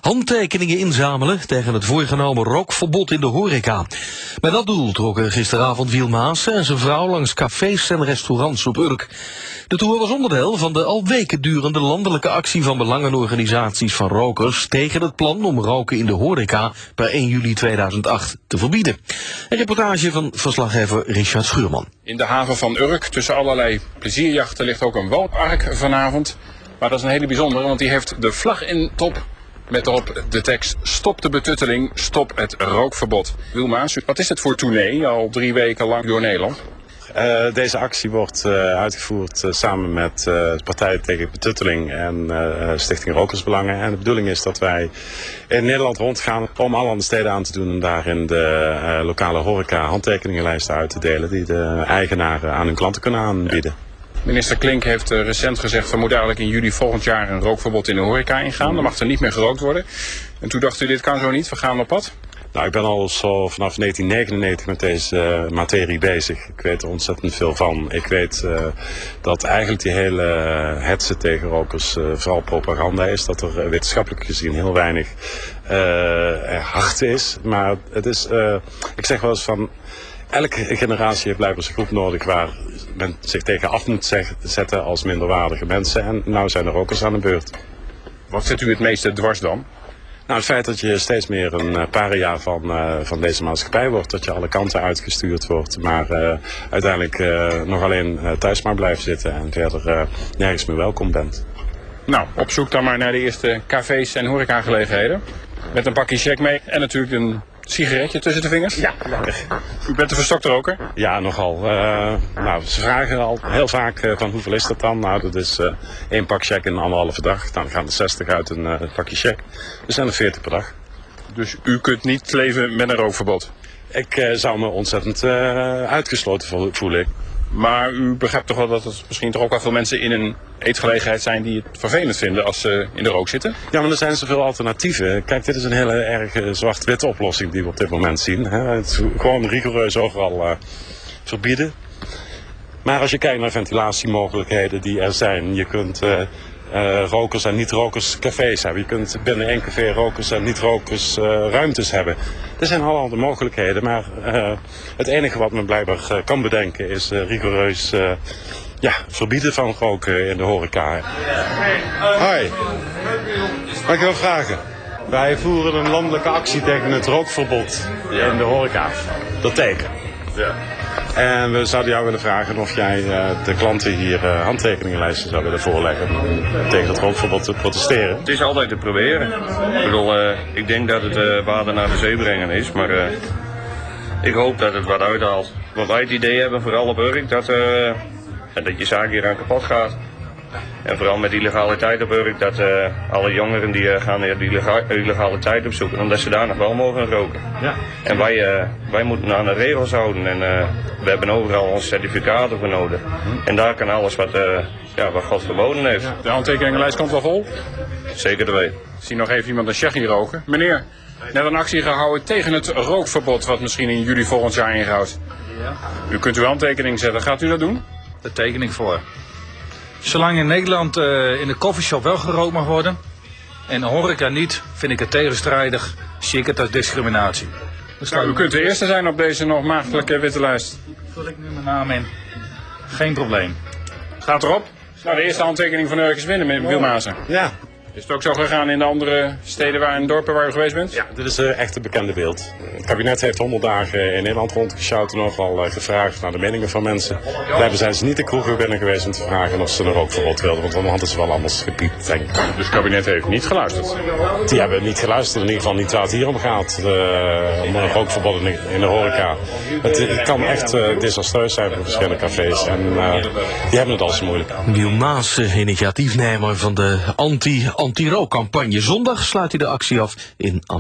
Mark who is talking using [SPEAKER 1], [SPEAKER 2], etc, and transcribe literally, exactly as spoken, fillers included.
[SPEAKER 1] Handtekeningen inzamelen tegen het voorgenomen rookverbod in de horeca. Met dat doel trokken gisteravond Wiel Maassen en zijn vrouw langs cafés en restaurants op Urk. De tour was onderdeel van de al weken durende landelijke actie van belangenorganisaties van rokers tegen het plan om roken in de horeca per één juli tweeduizend acht te verbieden. Een reportage van verslaggever Richard Schuurman.
[SPEAKER 2] In de haven van Urk, tussen allerlei plezierjachten, ligt ook een walpark vanavond. Maar dat is een hele bijzondere, want die heeft de vlag in top met erop de tekst: stop de betutteling, stop het rookverbod. Wiel Maassen, wat is het voor tournee al drie weken lang door Nederland?
[SPEAKER 3] Uh, deze actie wordt uh, uitgevoerd uh, samen met uh, de Partij tegen Betutteling en uh, Stichting Rokersbelangen. En de bedoeling is dat wij in Nederland rondgaan om alle steden aan te doen en daarin de uh, lokale horeca handtekeningenlijsten uit te delen die de eigenaren aan hun klanten kunnen aanbieden.
[SPEAKER 2] Ja. Minister Klink heeft uh, recent gezegd: we moeten eigenlijk in juli volgend jaar een rookverbod in de horeca ingaan. Dan mag er niet meer gerookt worden. En toen dacht u, dit kan zo niet, we gaan op pad.
[SPEAKER 3] Nou, ik ben al zo vanaf negentien negenennegentig met deze uh, materie bezig. Ik weet er ontzettend veel van. Ik weet uh, dat eigenlijk die hele uh, hetze tegen rokers uh, vooral propaganda is. Dat er uh, wetenschappelijk gezien heel weinig uh, hard is. Maar het is, uh, ik zeg wel eens van, elke generatie heeft blijkbaar een groep nodig waar men zich tegen af moet zetten als minderwaardige mensen. En nou zijn de rokers aan de beurt.
[SPEAKER 2] Wat zit u het meeste dwars dan?
[SPEAKER 3] Nou, het feit dat je steeds meer een paria van, uh, van deze maatschappij wordt. Dat je alle kanten uitgestuurd wordt. Maar uh, uiteindelijk uh, nog alleen uh, thuis maar blijft zitten. En verder uh, nergens meer welkom bent.
[SPEAKER 2] Nou, op zoek dan maar naar de eerste cafés en horecagelegenheden. Met een pakje check mee. En natuurlijk een sigaretje tussen de vingers.
[SPEAKER 3] Ja.
[SPEAKER 2] U bent een verstokte roker?
[SPEAKER 3] Ja, nogal. Uh, nou, ze vragen al heel vaak uh, van hoeveel is dat dan? Nou, dat is uh, één pak check in een anderhalve dag. Dan gaan er zestig uit een uh, pakje check. Dus zijn er veertig per dag.
[SPEAKER 2] Dus u kunt niet leven met een rookverbod?
[SPEAKER 3] Ik uh, zou me ontzettend uh, uitgesloten voelen.
[SPEAKER 2] Maar u begrijpt toch wel dat er misschien toch ook wel veel mensen in een eetgelegenheid zijn die het vervelend vinden als ze in de rook zitten?
[SPEAKER 3] Ja, maar er zijn zoveel alternatieven. Kijk, dit is een hele erg uh, zwart-witte oplossing die we op dit moment zien. Hè. Het is gewoon rigoureus overal uh, verbieden. Maar als je kijkt naar ventilatiemogelijkheden die er zijn, je kunt uh, uh, rokers en niet-rokers cafés hebben. Je kunt binnen één café rokers en niet-rokers uh, ruimtes hebben. Er zijn allerlei de mogelijkheden, maar uh, het enige wat men blijkbaar uh, kan bedenken is uh, rigoureus uh, ja, verbieden van roken in de horeca.
[SPEAKER 4] Hoi, mag ik wel vragen? Wij voeren een landelijke actie tegen het rookverbod in de horeca.
[SPEAKER 3] Dat teken.
[SPEAKER 4] Ja.
[SPEAKER 3] En we zouden jou willen vragen of jij uh, de klanten hier uh, handtekeningenlijsten zou willen voorleggen om tegen het rookverbod te protesteren.
[SPEAKER 5] Het is altijd te proberen. Ik bedoel, uh, ik denk dat het uh, water naar de zee brengen is, maar uh, ik hoop dat het wat uithaalt. Want wij het idee hebben, vooral op Urk, dat, uh, dat je zaak hier aan kapot gaat. En vooral met illegaliteit op Urk, dat uh, alle jongeren die uh, gaan die illegaliteit opzoeken, omdat ze daar nog wel mogen roken.
[SPEAKER 4] Ja.
[SPEAKER 5] En wij, uh, wij moeten aan de regels houden en uh, we hebben overal onze certificaten voor nodig. Hm. En daar kan alles wat, uh, ja, wat God verboden heeft.
[SPEAKER 2] Ja. De handtekeningenlijst komt wel vol?
[SPEAKER 5] Zeker te weten.
[SPEAKER 2] Ik zie nog even iemand een shaggy roken. Meneer, net een actie gehouden tegen het rookverbod wat misschien in juli volgend jaar inhoudt.
[SPEAKER 6] Ja.
[SPEAKER 2] U kunt uw handtekening zetten, gaat u dat doen?
[SPEAKER 6] Daar teken ik voor. Zolang in Nederland uh, in de coffeeshop wel gerookt mag worden en de horeca niet, vind ik het tegenstrijdig, zie ik het als discriminatie. Dus
[SPEAKER 2] nou, u kunt de eerste zijn op deze nog maagdelijke witte lijst.
[SPEAKER 6] Vul ik nu mijn naam in. Geen probleem.
[SPEAKER 2] Staat erop? Nou, de eerste handtekening van Urk is binnen met Wiel Maassen.
[SPEAKER 3] Ja.
[SPEAKER 2] Is het ook zo gegaan in de andere steden waar, en dorpen waar u geweest bent?
[SPEAKER 3] Ja, dit is uh, echt een bekende beeld. Het kabinet heeft honderd dagen in Nederland rondgesjouwd en nogal uh, gevraagd naar de meningen van mensen. Blijkbaar zijn ze niet de kroegen binnen geweest om te vragen of ze een rookverbod wilden, want dan hadden ze wel anders gepiept, denk ik.
[SPEAKER 2] Dus het kabinet heeft niet geluisterd?
[SPEAKER 3] Die hebben niet geluisterd, in ieder geval niet waar het hier om gaat, uh, om een rookverbod in de, in de horeca. Het, het kan echt uh, desastreus zijn voor verschillende cafés en uh, die hebben het al zo moeilijk.
[SPEAKER 1] Wiel Maassen, initiatiefnemer van de anti- anti-rookcampagne. Zondag sluit hij de actie af in Amsterdam.